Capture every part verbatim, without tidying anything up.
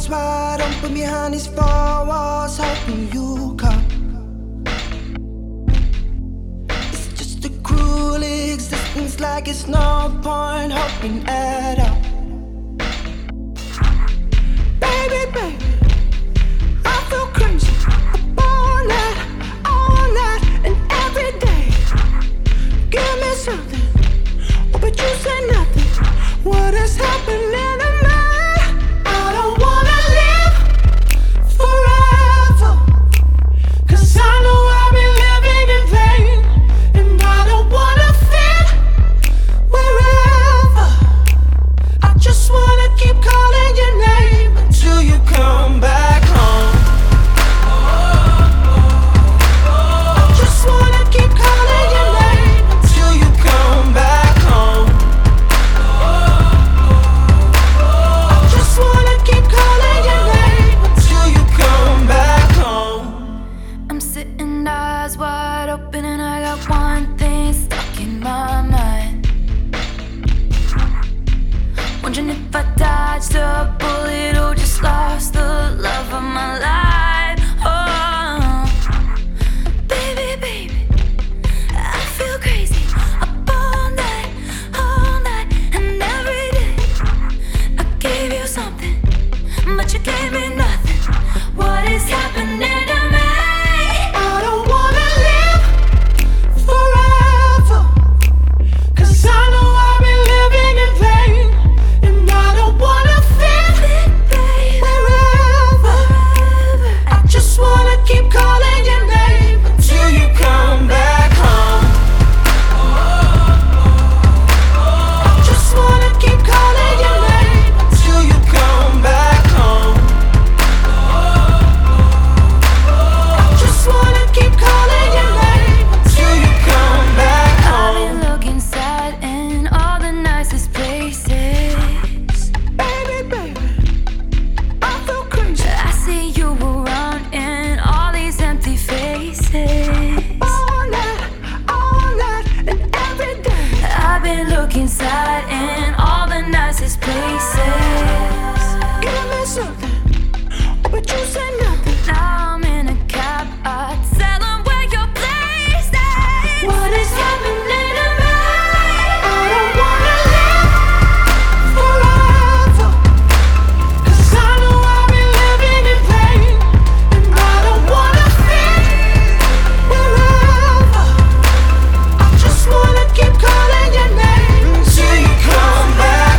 eyes wide open behind these four walls, hoping you come. It's just a cruel existence, like it's no point hoping at all. Baby, baby, I feel crazy up all night, all night and every day. Give me something, oh, but you say nothing. What is happening to me? I don't wanna live forever, 'cause I know I've been living in vain. And I don't wanna fit wherever. I just wanna keep calling your name until you come back home. I just wanna keep calling your name until you come back home. I just wanna keep calling your name until you come back home. I'm sitting eyes wide open and I got one thing stuck in my mind. Wondering if I dodged a bullet or just lost the love of my life. Oh, baby, baby, I feel crazy up all night, all night and every day. I gave you something, but you gave me nothing. What is happening to me? I don't wanna live forever, 'cause I know I've been living in vain. And I don't wanna fit wherever. I just wanna keep calling your name until you come back home. I just wanna keep calling your name until you come back home. I just wanna keep calling your name until you come back I've home. been looking sad in all the nicest places. Baby, baby, I feel crazy. I see you around in all these empty faces. All night, all night and every day. I've been looking sad in all the nicest places. Give me something, oh, but you say nothing. Now I'm in a cab, I tell them where your place is. What is happening to me? I don't wanna live forever, 'cause I know I've been living in vain. And I don't wanna fit wherever. I just wanna keep calling your name until you come back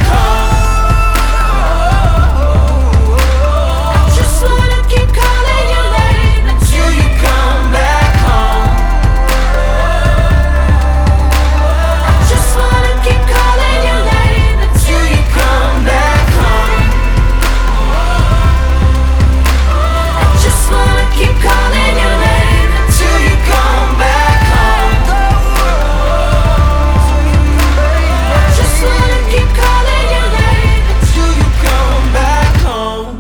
home. I just wanna keep calling your name until you come back home. I just wanna keep calling your name until you come back home. I just wanna keep calling your name until you come back home. I just wanna keep calling your name until you come back home.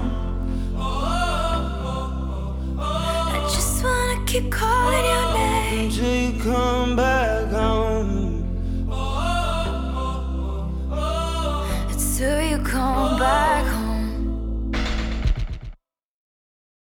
I just wanna keep calling your name Until you come back home. until you come back.